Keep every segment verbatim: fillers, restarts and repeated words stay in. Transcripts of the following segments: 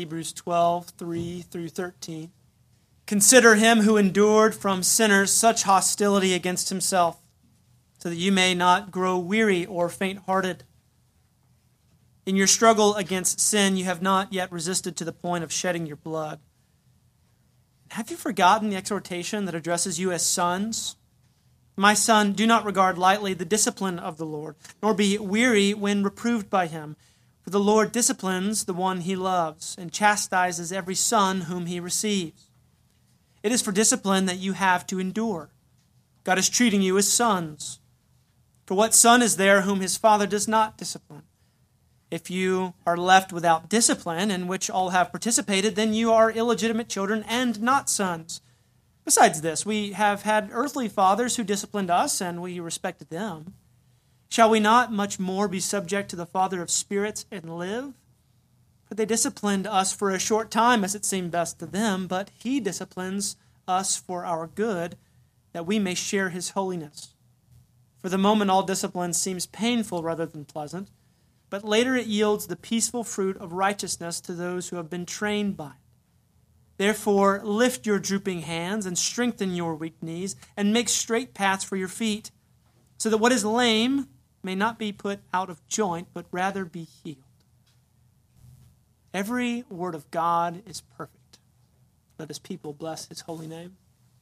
Hebrews twelve, three through thirteen. Consider him who endured from sinners such hostility against himself, so that you may not grow weary or faint-hearted. In your struggle against sin, you have not yet resisted to the point of shedding your blood. Have you forgotten the exhortation that addresses you as sons? My son, do not regard lightly the discipline of the Lord, nor be weary when reproved by him. For the Lord disciplines the one he loves, and chastises every son whom he receives. It is for discipline that you have to endure. God is treating you as sons. For what son is there whom his father does not discipline? If you are left without discipline, in which all have participated, then you are illegitimate children and not sons. Besides this, we have had earthly fathers who disciplined us, and we respected them. Shall we not much more be subject to the Father of spirits and live? For they disciplined us for a short time as it seemed best to them, but he disciplines us for our good, that we may share his holiness. For the moment all discipline seems painful rather than pleasant, but later it yields the peaceful fruit of righteousness to those who have been trained by it. Therefore, lift your drooping hands and strengthen your weak knees, and make straight paths for your feet, so that what is lame may not be put out of joint, but rather be healed. Every word of God is perfect. Let his people bless his holy name.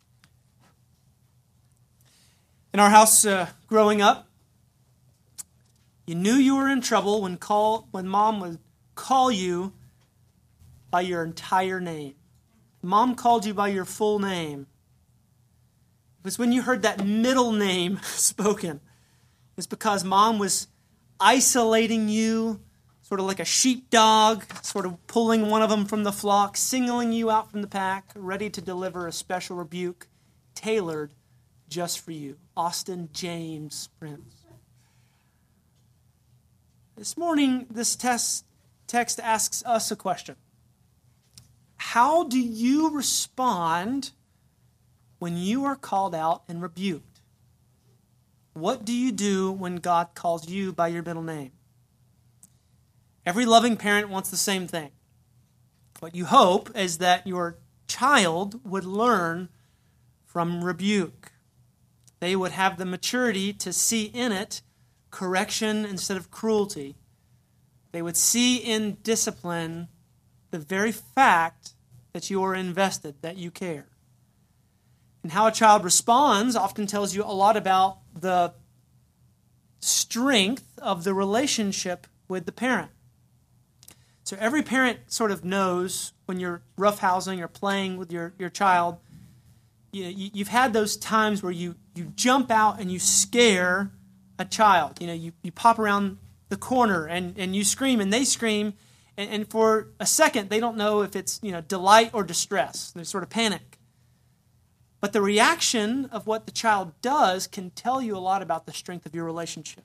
In our house uh, growing up, you knew you were in trouble when call when mom would call you by your entire name. Mom called you by your full name. It was when you heard that middle name spoken. It's because mom was isolating you, sort of like a sheepdog, sort of pulling one of them from the flock, singling you out from the pack, ready to deliver a special rebuke tailored just for you. Austin James Prince. This morning, this test, text asks us a question. How do you respond when you are called out and rebuked? What do you do when God calls you by your middle name? Every loving parent wants the same thing. What you hope is that your child would learn from rebuke. They would have the maturity to see in it correction instead of cruelty. They would see in discipline the very fact that you are invested, that you care. And how a child responds often tells you a lot about the strength of the relationship with the parent. So every parent sort of knows when you're roughhousing or playing with your, your child, you know, you, you've had those times where you, you jump out and you scare a child. You know, you, you pop around the corner and, and you scream and they scream, and, and for a second they don't know if it's, you know, delight or distress. They sort of panic. But the reaction of what the child does can tell you a lot about the strength of your relationship.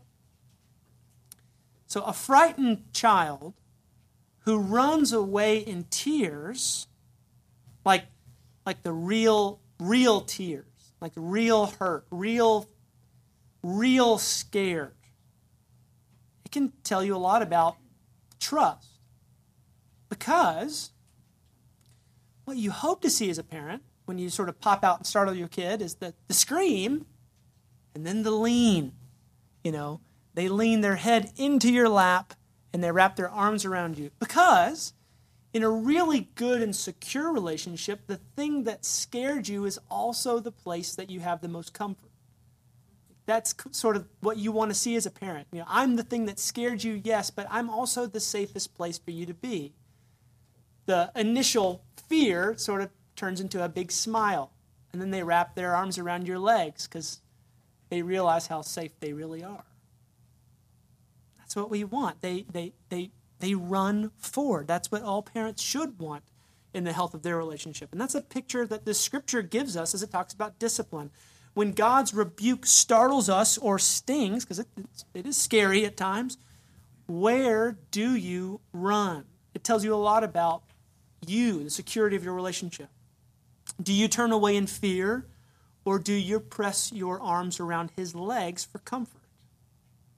So a frightened child who runs away in tears, like, like the real, real tears, like real hurt, real, real scared, it can tell you a lot about trust. Because what you hope to see as a parent when you sort of pop out and startle your kid is the, the scream and then the lean. You know, they lean their head into your lap and they wrap their arms around you. Because in a really good and secure relationship, the thing that scared you is also the place that you have the most comfort. That's sort of what you want to see as a parent. You know, I'm the thing that scared you, yes, but I'm also the safest place for you to be. The initial fear sort of turns into a big smile, and then they wrap their arms around your legs because they realize how safe they really are. That's what we want. They, they, they, they run forward. That's what all parents should want in the health of their relationship. And that's a picture that the Scripture gives us as it talks about discipline. When God's rebuke startles us or stings, because it, it is scary at times, where do you run? It tells you a lot about you, the security of your relationship. Do you turn away in fear, or do you press your arms around his legs for comfort?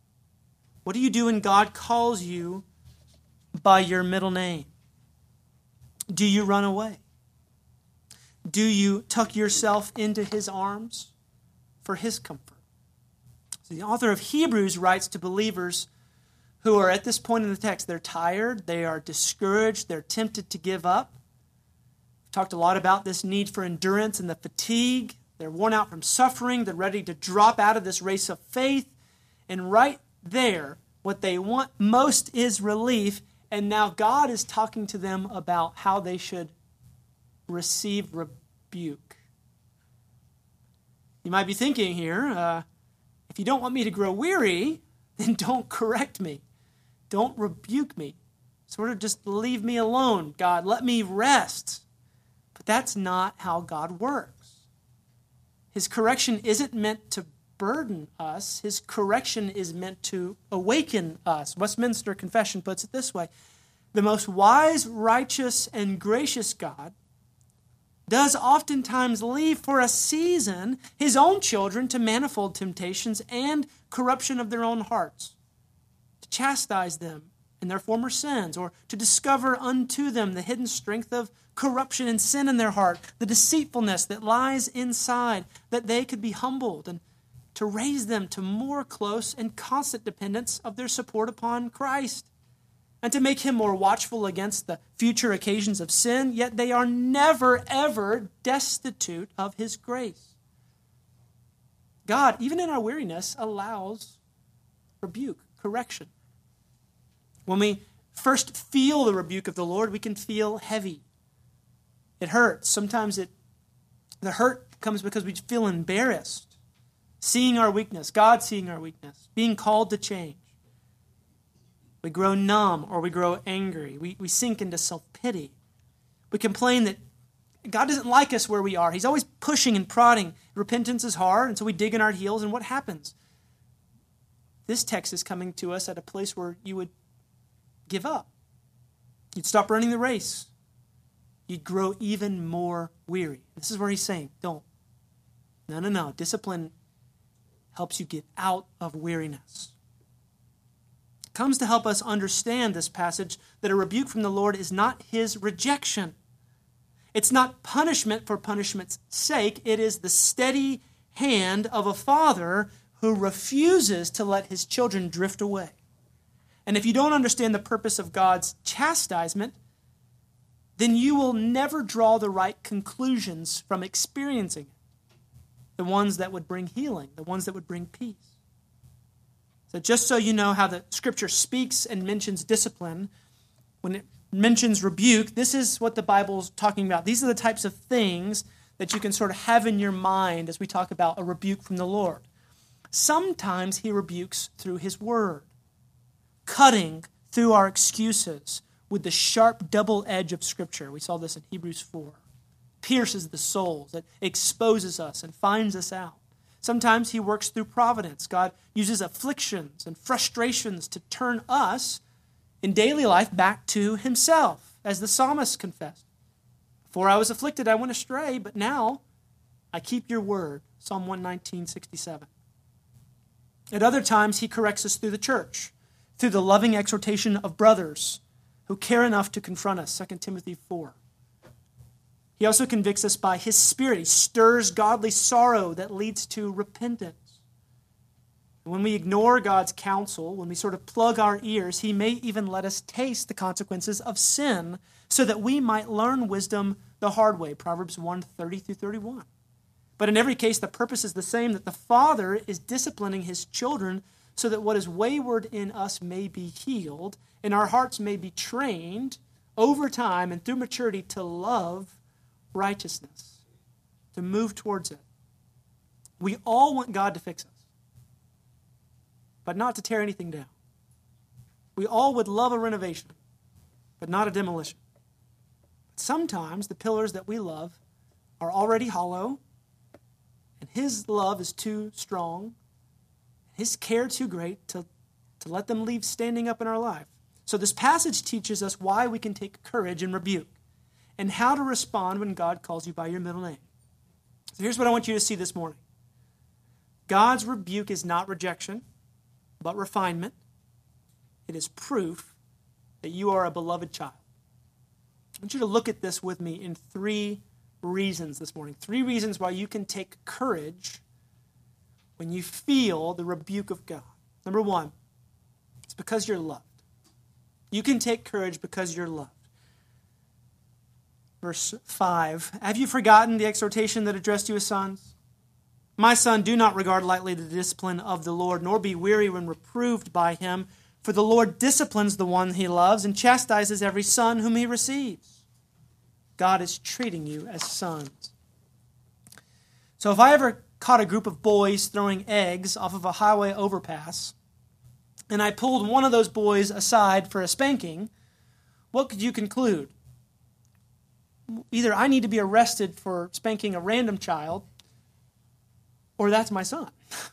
What do you do when God calls you by your middle name? Do you run away? Do you tuck yourself into his arms for his comfort? So the author of Hebrews writes to believers who are at this point in the text. They're tired, they are discouraged, they're tempted to give up. We've talked a lot about this need for endurance and the fatigue. They're worn out from suffering. They're ready to drop out of this race of faith. And right there, what they want most is relief. And now God is talking to them about how they should receive rebuke. You might be thinking here, uh, if you don't want me to grow weary, then don't correct me. Don't rebuke me. Sort of just leave me alone, God. Let me rest. But that's not how God works. His correction isn't meant to burden us. His correction is meant to awaken us. Westminster Confession puts it this way: the most wise, righteous, and gracious God does oftentimes leave for a season his own children to manifold temptations and corruption of their own hearts, to chastise them in their former sins, or to discover unto them the hidden strength of corruption and sin in their heart, the deceitfulness that lies inside, that they could be humbled, and to raise them to more close and constant dependence of their support upon Christ, and to make him more watchful against the future occasions of sin, yet they are never, ever destitute of his grace. God, even in our weariness, allows rebuke, correction. When we first feel the rebuke of the Lord, we can feel heavy. It hurts. Sometimes it, the hurt comes because we feel embarrassed, seeing our weakness, God seeing our weakness, being called to change. We grow numb or we grow angry. We, we sink into self-pity. We complain that God doesn't like us where we are. He's always pushing and prodding. Repentance is hard, and so we dig in our heels, and what happens? This text is coming to us at a place where you would give up. You'd stop running the race. You'd grow even more weary. This is where he's saying, don't. No, no, no. Discipline helps you get out of weariness. It comes to help us understand this passage that a rebuke from the Lord is not his rejection. It's not punishment for punishment's sake. It is the steady hand of a father who refuses to let his children drift away. And if you don't understand the purpose of God's chastisement, then you will never draw the right conclusions from experiencing it. The ones that would bring healing, the ones that would bring peace. So just so you know how the Scripture speaks and mentions discipline, when it mentions rebuke, this is what the Bible's talking about. These are the types of things that you can sort of have in your mind as we talk about a rebuke from the Lord. Sometimes he rebukes through his word, cutting through our excuses with the sharp double edge of Scripture. We saw this in Hebrews four. Pierces the souls, it exposes us and finds us out. Sometimes he works through providence. God uses afflictions and frustrations to turn us in daily life back to himself, as the psalmist confessed. Before I was afflicted, I went astray, but now I keep your word. Psalm one nineteen, sixty-seven. At other times, he corrects us through the church, through the loving exhortation of brothers who care enough to confront us, Second Timothy four. He also convicts us by his Spirit. He stirs godly sorrow that leads to repentance. And when we ignore God's counsel, when we sort of plug our ears, he may even let us taste the consequences of sin so that we might learn wisdom the hard way, Proverbs one, thirty through thirty-one. But in every case, the purpose is the same, that the Father is disciplining his children so that what is wayward in us may be healed, and our hearts may be trained over time and through maturity to love righteousness, to move towards it. We all want God to fix us, but not to tear anything down. We all would love a renovation, but not a demolition. But sometimes the pillars that we love are already hollow, and his love is too strong, his care too great to, to let them leave standing up in our life. So this passage teaches us why we can take courage in rebuke and how to respond when God calls you by your middle name. So here's what I want you to see this morning. God's rebuke is not rejection, but refinement. It is proof that you are a beloved child. want you to look at this with me in three reasons this morning. Three reasons why you can take courage when you feel the rebuke of God. Number one, it's because you're loved. You can take courage because you're loved. Verse five, have you forgotten the exhortation that addressed you as sons? My son, do not regard lightly the discipline of the Lord, nor be weary when reproved by him. For the Lord disciplines the one he loves and chastises every son whom he receives. God is treating you as sons. So if I ever caught a group of boys throwing eggs off of a highway overpass, and I pulled one of those boys aside for a spanking, what could you conclude? Either I need to be arrested for spanking a random child, or that's my son.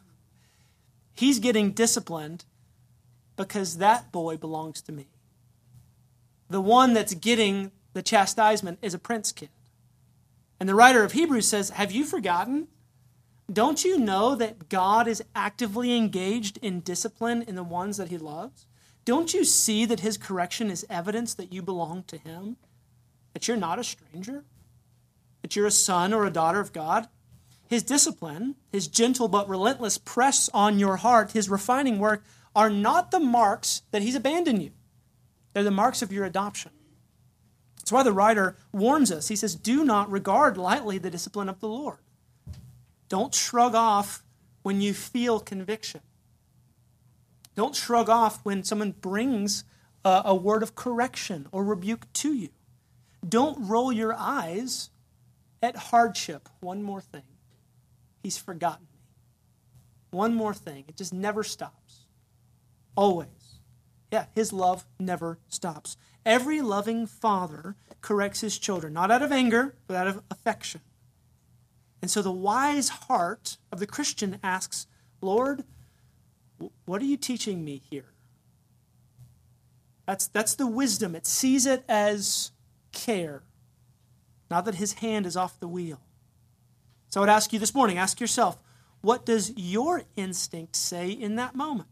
He's getting disciplined because that boy belongs to me. The one that's getting the chastisement is a prince kid. And the writer of Hebrews says, have you forgotten? Don't you know that God is actively engaged in discipline in the ones that he loves? Don't you see that his correction is evidence that you belong to him? That you're not a stranger? That you're a son or a daughter of God? His discipline, his gentle but relentless press on your heart, his refining work, are not the marks that he's abandoned you. They're the marks of your adoption. That's why the writer warns us. He says, do not regard lightly the discipline of the Lord. Don't shrug off when you feel conviction. Don't shrug off when someone brings a, a word of correction or rebuke to you. Don't roll your eyes at hardship. One more thing. He's forgotten me. One more thing. It just never stops. Always. Yeah, his love never stops. Every loving father corrects his children, not out of anger, but out of affection. And so the wise heart of the Christian asks, Lord, what are you teaching me here? That's, that's the wisdom. It sees it as care, not that his hand is off the wheel. So I would ask you this morning, ask yourself, what does your instinct say in that moment?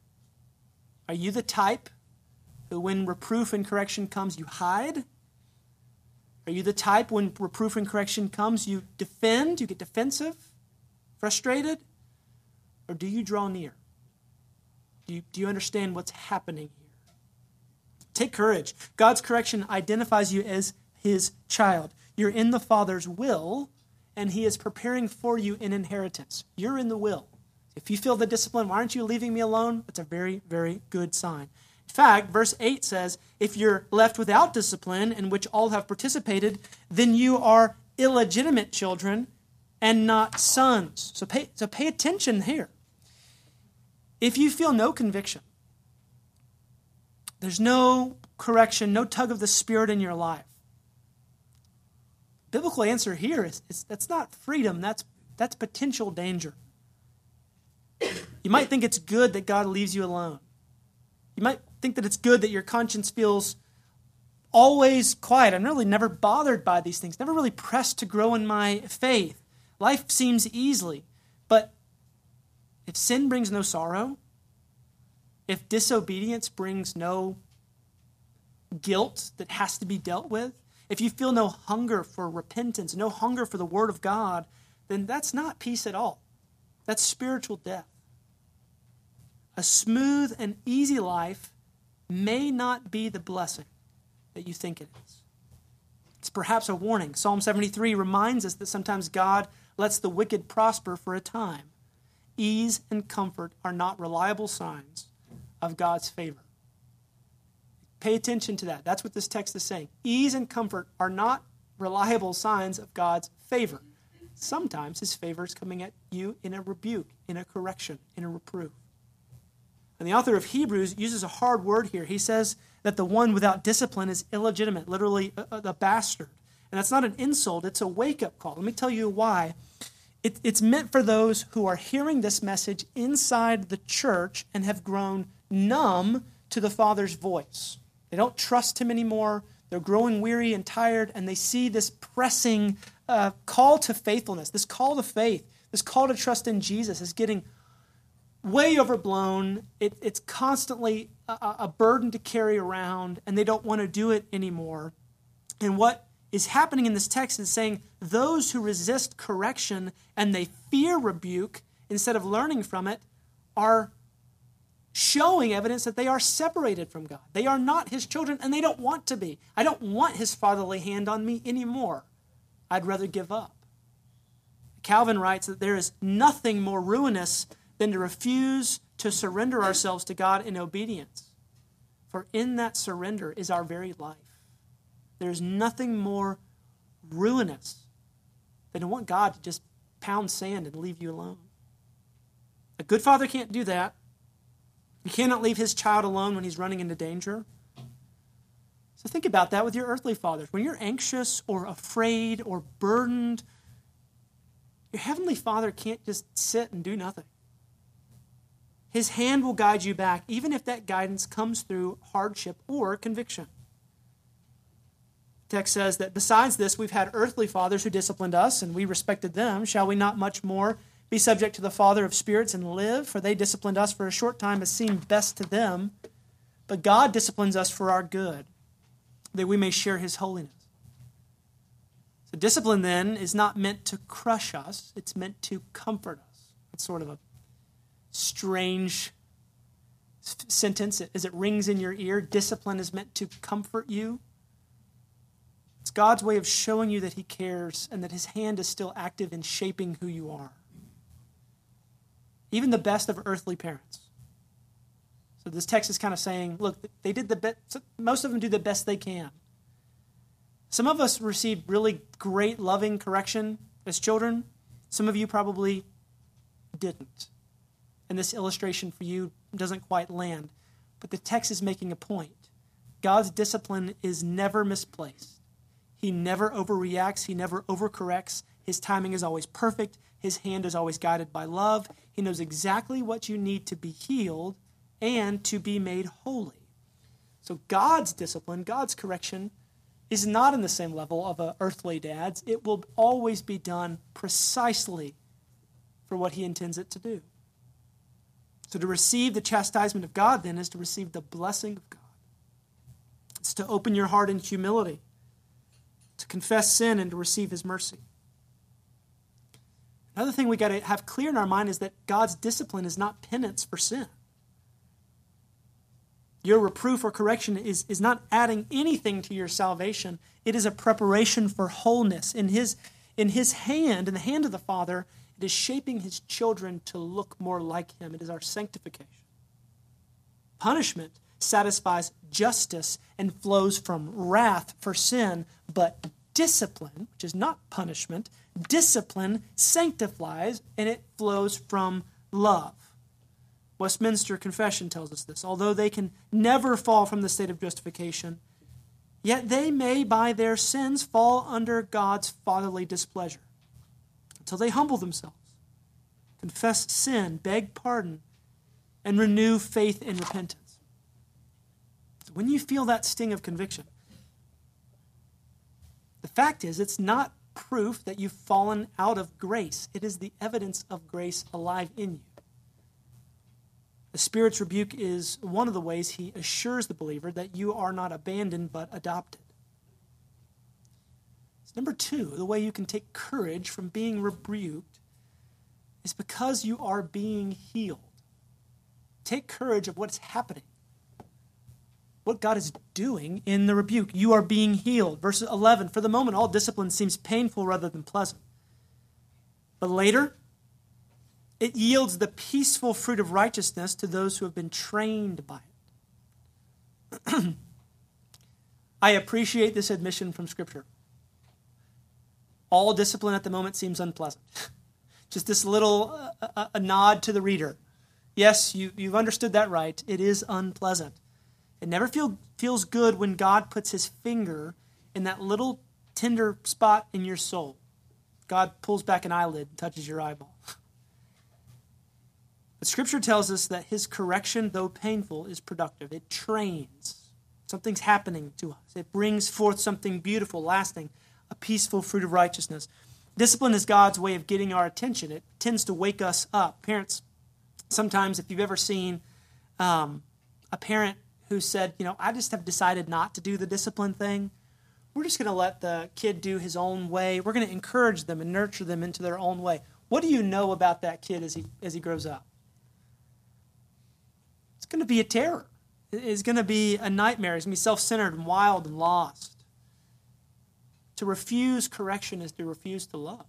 Are you the type who when reproof and correction comes, you hide? Are you the type when reproof and correction comes, you defend, you get defensive, frustrated? Or do you draw near? Do you, do you understand what's happening here? Take courage. God's correction identifies you as his child. You're in the Father's will, and he is preparing for you an inheritance. You're in the will. If you feel the discipline, why aren't you leaving me alone? That's a very, very good sign. In fact, verse eight says, if you're left without discipline, in which all have participated, then you are illegitimate children and not sons. So pay, so pay attention here. If you feel no conviction, there's no correction, no tug of the Spirit in your life, biblical answer here is, is that's not freedom, that's, that's potential danger. You might think it's good that God leaves you alone. You might think that it's good that your conscience feels always quiet. I'm really never bothered by these things, never really pressed to grow in my faith. Life seems easily. But if sin brings no sorrow, if disobedience brings no guilt that has to be dealt with, if you feel no hunger for repentance, no hunger for the Word of God, then that's not peace at all. That's spiritual death. A smooth and easy life may not be the blessing that you think it is. It's perhaps a warning. Psalm seventy-three reminds us that sometimes God lets the wicked prosper for a time. Ease and comfort are not reliable signs of God's favor. Pay attention to that. That's what this text is saying. Ease and comfort are not reliable signs of God's favor. Sometimes his favor is coming at you in a rebuke, in a correction, in a reproof. And the author of Hebrews uses a hard word here. He says that the one without discipline is illegitimate, literally a, a bastard. And that's not an insult, it's a wake-up call. Let me tell you why. It, it's meant for those who are hearing this message inside the church and have grown numb to the Father's voice. They don't trust him anymore. They're growing weary and tired, and they see this pressing uh, call to faithfulness, this call to faith, this call to trust in Jesus is getting way overblown. It, it's constantly a, a burden to carry around, and they don't want to do it anymore. And what is happening in this text is saying those who resist correction and they fear rebuke instead of learning from it are showing evidence that they are separated from God. They are not his children, and they don't want to be. I don't want his fatherly hand on me anymore. I'd rather give up. Calvin writes that there is nothing more ruinous than to refuse to surrender ourselves to God in obedience. For in that surrender is our very life. There's nothing more ruinous than to want God to just pound sand and leave you alone. A good father can't do that. He cannot leave his child alone when he's running into danger. So think about that with your earthly fathers. When you're anxious or afraid or burdened, your heavenly Father can't just sit and do nothing. His hand will guide you back, even if that guidance comes through hardship or conviction. The text says that besides this, we've had earthly fathers who disciplined us, and we respected them. Shall we not much more be subject to the Father of spirits and live? For they disciplined us for a short time as seemed best to them. But God disciplines us for our good, that we may share his holiness. So discipline, then, is not meant to crush us. It's meant to comfort us. It's sort of a strange sentence as it rings in your ear. Discipline is meant to comfort you. It's God's way of showing you that he cares and that his hand is still active in shaping who you are. Even the best of earthly parents. So this text is kind of saying, look, they did the best. Most of them do the best they can. Some of us received really great, loving correction as children. Some of you probably didn't. And this illustration for you doesn't quite land. But the text is making a point. God's discipline is never misplaced. He never overreacts. He never overcorrects. His timing is always perfect. His hand is always guided by love. He knows exactly what you need to be healed and to be made holy. So God's discipline, God's correction, is not in the same level of an earthly dad's. It will always be done precisely for what he intends it to do. So to receive the chastisement of God, then, is to receive the blessing of God. It's to open your heart in humility, to confess sin and to receive his mercy. Another thing we got to have clear in our mind is that God's discipline is not penance for sin. Your reproof or correction is, is not adding anything to your salvation. It is a preparation for wholeness. In his, in his hand, in the hand of the Father, it is shaping his children to look more like him. It is our sanctification. Punishment satisfies justice and flows from wrath for sin, but discipline, which is not punishment, discipline sanctifies, and it flows from love. Westminster Confession tells us this. Although they can never fall from the state of justification, yet they may by their sins fall under God's fatherly displeasure until they humble themselves, confess sin, beg pardon, and renew faith in repentance. So when you feel that sting of conviction, the fact is it's not proof that you've fallen out of grace. It is the evidence of grace alive in you. The Spirit's rebuke is one of the ways he assures the believer that you are not abandoned but adopted. So number two, the way you can take courage from being rebuked is because you are being healed. Take courage of what's happening, what God is doing in the rebuke. You are being healed. Verse eleven, for the moment, all discipline seems painful rather than pleasant. But later, it yields the peaceful fruit of righteousness to those who have been trained by it. I appreciate this admission from Scripture. All discipline at the moment seems unpleasant. Just this little uh, a, a nod to the reader. Yes, you, you've understood that right. It is unpleasant. It never feel, feels good when God puts his finger in that little tender spot in your soul. God pulls back an eyelid and touches your eyeball. But Scripture tells us that his correction, though painful, is productive. It trains. Something's happening to us. It brings forth something beautiful, lasting, a peaceful fruit of righteousness. Discipline is God's way of getting our attention. It tends to wake us up. Parents, sometimes if you've ever seen um, a parent who said, you know, I just have decided not to do the discipline thing, we're just going to let the kid do his own way. We're going to encourage them and nurture them into their own way. What do you know about that kid as he as he grows up? It's going to be a terror. It's going to be a nightmare. It's going to be self-centered and wild and lost. To refuse correction is to refuse to love.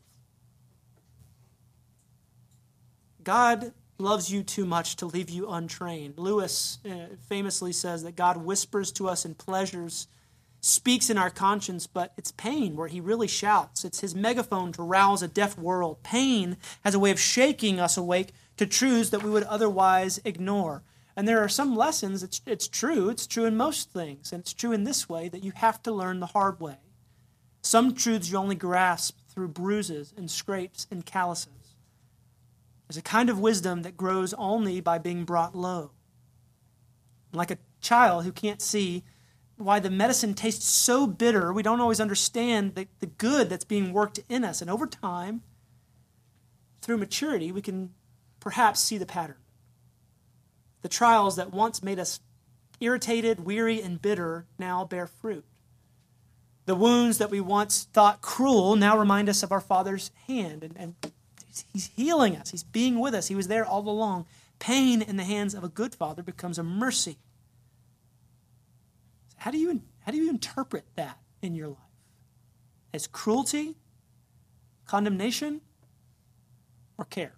God loves you too much to leave you untrained. Lewis uh, famously says that God whispers to us in pleasures, speaks in our conscience, but it's pain where he really shouts. It's his megaphone to rouse a deaf world. Pain has a way of shaking us awake to truths that we would otherwise ignore. And there are some lessons, it's, it's true, it's true in most things, and it's true in this way, that you have to learn the hard way. Some truths you only grasp through bruises and scrapes and calluses. There's a kind of wisdom that grows only by being brought low. Like a child who can't see why the medicine tastes so bitter, we don't always understand the, the good that's being worked in us. And over time, through maturity, we can perhaps see the pattern. The trials that once made us irritated, weary, and bitter now bear fruit. The wounds that we once thought cruel now remind us of our Father's hand, and, and he's healing us. He's being with us. He was there all along. Pain in the hands of a good Father becomes a mercy. How do you, how do you interpret that in your life? As cruelty, condemnation, or care?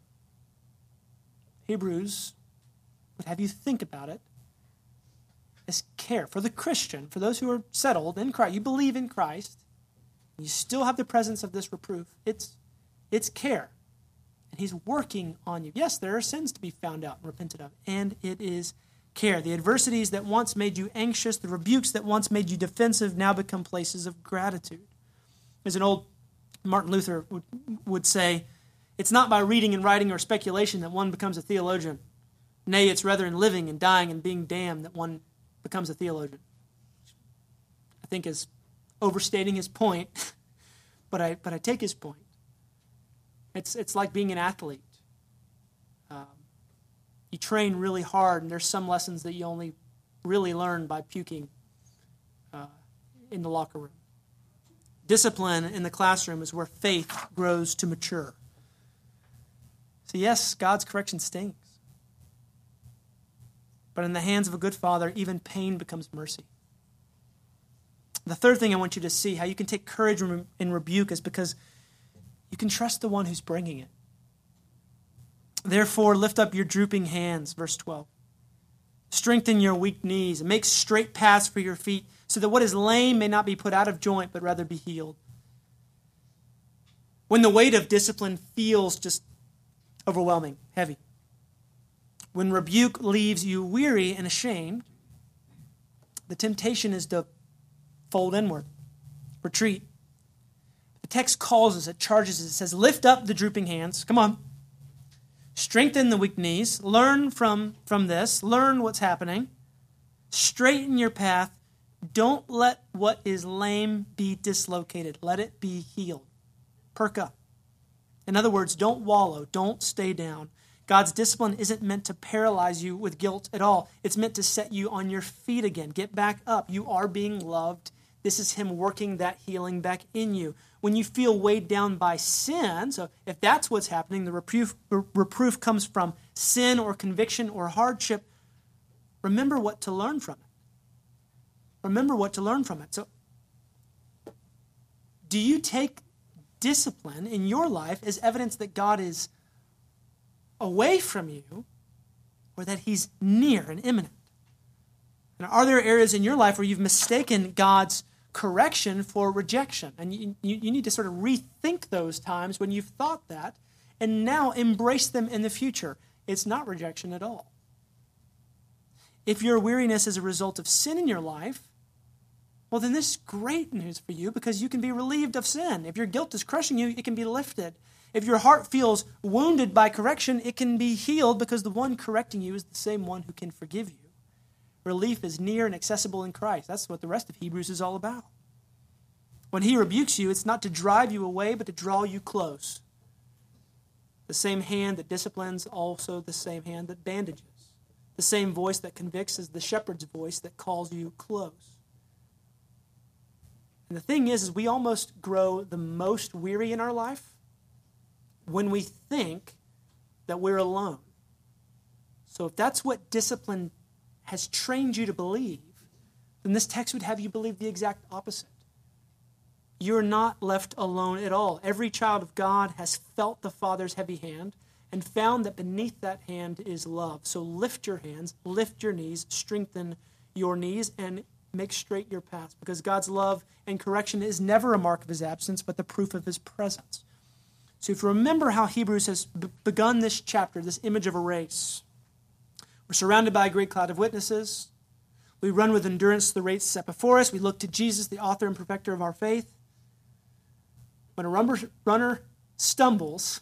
Hebrews would have you think about it as care for the Christian, for those who are settled in Christ. You believe in Christ, you still have the presence of this reproof. It's, it's care. And he's working on you. Yes, there are sins to be found out and repented of, and it is care. The adversities that once made you anxious, the rebukes that once made you defensive, now become places of gratitude. As an old Martin Luther would, would say, it's not by reading and writing or speculation that one becomes a theologian. Nay, it's rather in living and dying and being damned that one becomes a theologian. I think is overstating his point, but I but I take his point. It's it's like being an athlete. Um, you train really hard, and there's some lessons that you only really learn by puking uh, in the locker room. Discipline in the classroom is where faith grows to mature. So yes, God's correction stings. But in the hands of a good Father, even pain becomes mercy. The third thing I want you to see, how you can take courage in rebuke, is because you can trust the one who's bringing it. Therefore, lift up your drooping hands, verse twelve. Strengthen your weak knees and make straight paths for your feet, so that what is lame may not be put out of joint, but rather be healed. When the weight of discipline feels just overwhelming, heavy, when rebuke leaves you weary and ashamed, the temptation is to fold inward, retreat. The text calls us, it charges us, it says, lift up the drooping hands. Come on. Strengthen the weak knees. Learn from, from this. Learn what's happening. Straighten your path. Don't let what is lame be dislocated. Let it be healed. Perk up. In other words, don't wallow. Don't stay down. God's discipline isn't meant to paralyze you with guilt at all. It's meant to set you on your feet again. Get back up. You are being loved. This is him working that healing back in you. When you feel weighed down by sin, so if that's what's happening, the reproof, reproof comes from sin or conviction or hardship, remember what to learn from it. Remember what to learn from it. So, do you take discipline in your life as evidence that God is away from you, or that he's near and imminent? And are there areas in your life where you've mistaken God's correction for rejection? And you, you, you need to sort of rethink those times when you've thought that, and now embrace them in the future. It's not rejection at all. If your weariness is a result of sin in your life, well, then this is great news for you, because you can be relieved of sin. If your guilt is crushing you, it can be lifted. If your heart feels wounded by correction, it can be healed, because the one correcting you is the same one who can forgive you. Relief is near and accessible in Christ. That's what the rest of Hebrews is all about. When he rebukes you, it's not to drive you away, but to draw you close. The same hand that disciplines, also the same hand that bandages. The same voice that convicts is the shepherd's voice that calls you close. And the thing is, is we almost grow the most weary in our life when we think that we're alone. So if that's what discipline has trained you to believe, then this text would have you believe the exact opposite. You're not left alone at all. Every child of God has felt the Father's heavy hand and found that beneath that hand is love. So lift your hands, lift your knees, strengthen your knees, and make straight your paths, because God's love and correction is never a mark of his absence, but the proof of his presence. So if you remember how Hebrews has b- begun this chapter, this image of a race, we're surrounded by a great cloud of witnesses. We run with endurance the race set before us. We look to Jesus, the author and perfecter of our faith. When a runner, runner stumbles,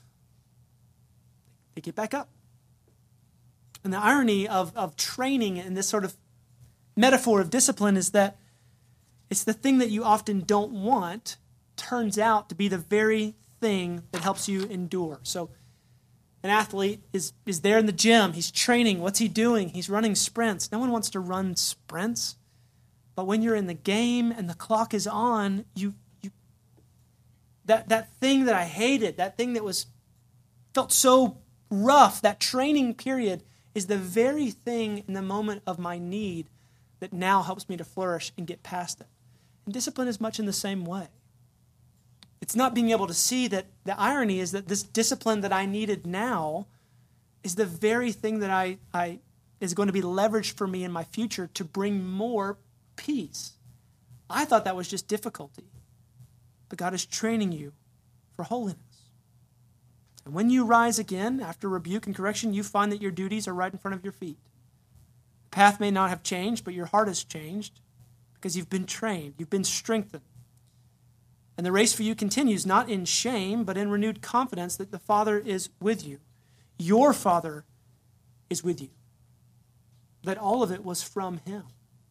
they get back up. And the irony of, of training in this sort of metaphor of discipline is that it's the thing that you often don't want turns out to be the very thing that helps you endure. So an athlete is, is there in the gym. He's training. What's he doing? He's running sprints. No one wants to run sprints. But when you're in the game and the clock is on, you you that that thing that I hated, that thing that was felt so rough, that training period is the very thing in the moment of my need that now helps me to flourish and get past it. And discipline is much in the same way. It's not being able to see that the irony is that this discipline that I needed now is the very thing that I, I is going to be leveraged for me in my future to bring more peace. I thought that was just difficulty. But God is training you for holiness. And when you rise again after rebuke and correction, you find that your duties are right in front of your feet. The path may not have changed, but your heart has changed because you've been trained, you've been strengthened. And the race for you continues, not in shame, but in renewed confidence that the Father is with you. Your Father is with you. That all of it was from him.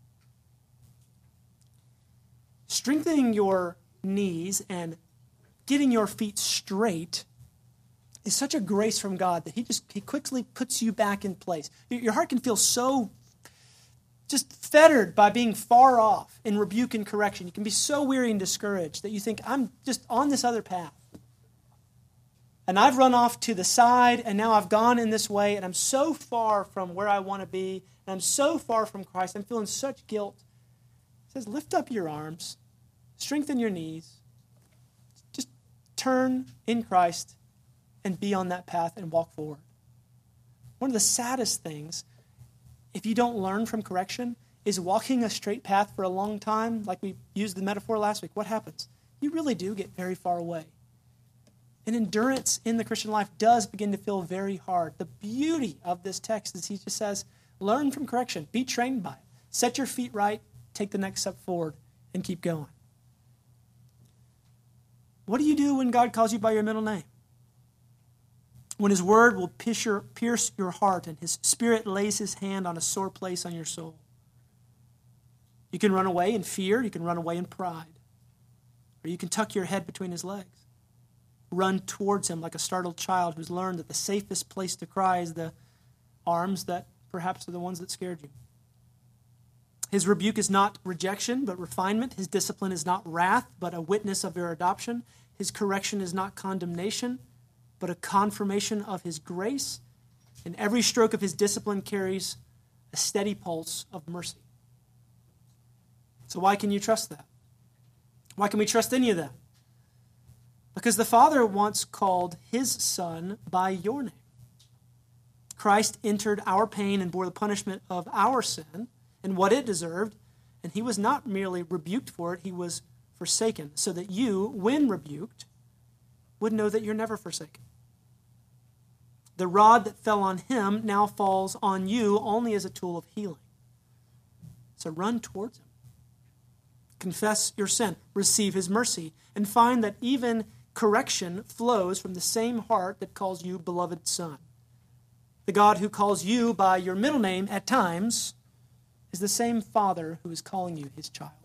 Strengthening your knees and getting your feet straight is such a grace from God that he just he quickly puts you back in place. Your heart can feel so just fettered by being far off in rebuke and correction. You can be so weary and discouraged that you think, I'm just on this other path. And I've run off to the side, and now I've gone in this way, and I'm so far from where I want to be, and I'm so far from Christ. I'm feeling such guilt. He says, lift up your arms, strengthen your knees, just turn in Christ and be on that path and walk forward. One of the saddest things, if you don't learn from correction, is walking a straight path for a long time, like we used the metaphor last week. What happens? You really do get very far away. And endurance in the Christian life does begin to feel very hard. The beauty of this text is he just says, learn from correction. Be trained by it. Set your feet right. Take the next step forward and keep going. What do you do when God calls you by your middle name? When his word will pierce your, pierce your heart and his spirit lays his hand on a sore place on your soul. You can run away in fear. You can run away in pride. Or you can tuck your head between his legs. Run towards him like a startled child who's learned that the safest place to cry is the arms that perhaps are the ones that scared you. His rebuke is not rejection, but refinement. His discipline is not wrath, but a witness of your adoption. His correction is not condemnation, but a confirmation of his grace. And every stroke of his discipline carries a steady pulse of mercy. So why can you trust that? Why can we trust any of that? Because the Father once called his Son by your name. Christ entered our pain and bore the punishment of our sin and what it deserved, and he was not merely rebuked for it, he was forsaken, so that you, when rebuked, would know that you're never forsaken. The rod that fell on him now falls on you only as a tool of healing. So run towards him. Confess your sin, receive his mercy, and find that even correction flows from the same heart that calls you beloved son. The God who calls you by your middle name at times is the same Father who is calling you his child.